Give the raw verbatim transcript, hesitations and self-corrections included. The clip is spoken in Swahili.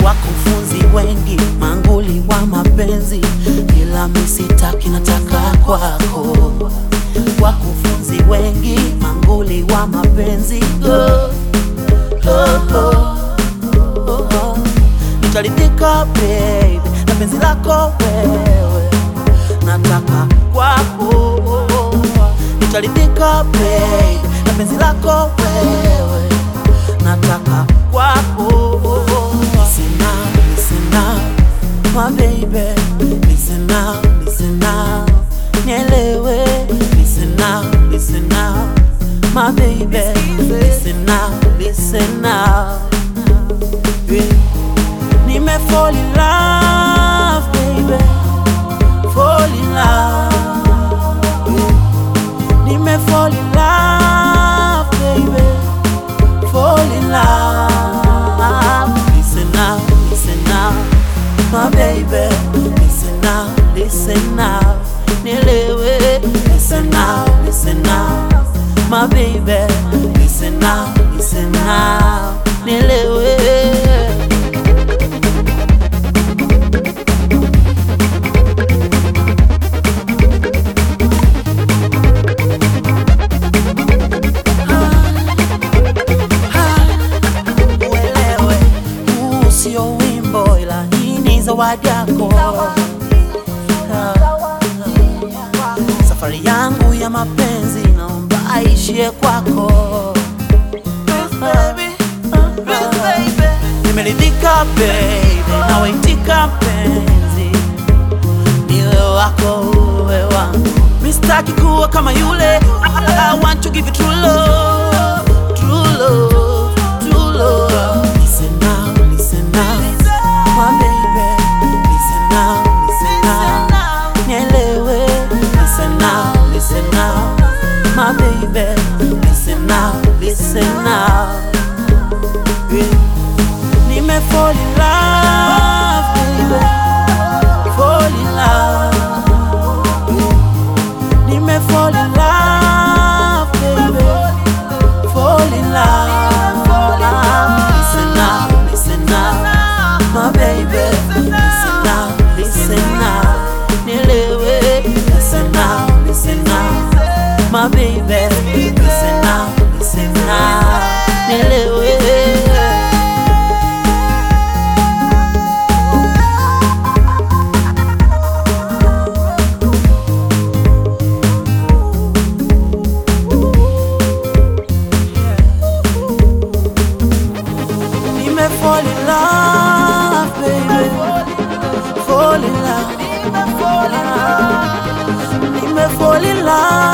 Wakufunzi wengi manguli wa mapenzi, ila mimi sitaki, nataka kwako. Wakufunzi wengi manguli wa mapenzi, oh, oh, oh, oh, oh. Nitaridhika baby na penzi lako wewe, nataka kwako. Nitaridhika baby na penzi lako wewe, nataka kwako. Listen now, listen now, my baby. Listen now, listen now, nielewe. Listen now, listen now, my baby. Listen now, listen now, yeah. Nime fall in love, baby. Fall in love, yeah. Nime fall in love, baby. Fall in love. Listen now, listen now, my baby. Listen now, listen now, nielewe. Listen now, listen now, my baby. Listen now, listen now, nielewe. Sio wimbo ila hii ni zawadi yako. Safari yangu ya mapenzi naomba aishie kwako. Nimeridhika baby, nawaitika mpenzi, niwe wako uwe wangu. Mistaki kuwa kama yule, I want to give you true love, true love, true love. Listen now, listen now, my baby. Listen now, listen now, nielewe. Listen now, listen now, my baby. Listen now, listen now, yeah. Nime fall in love, baby. Fall in love, yeah. Nime fall in love, baby. Fall in love. Listen now, listen now, my baby. Listen now, listen now, nielewe. Listen now, listen now, my baby. Listen now, listen now, nielewe. Fall in love, baby. Fall in love. Fall in love. Fall in love.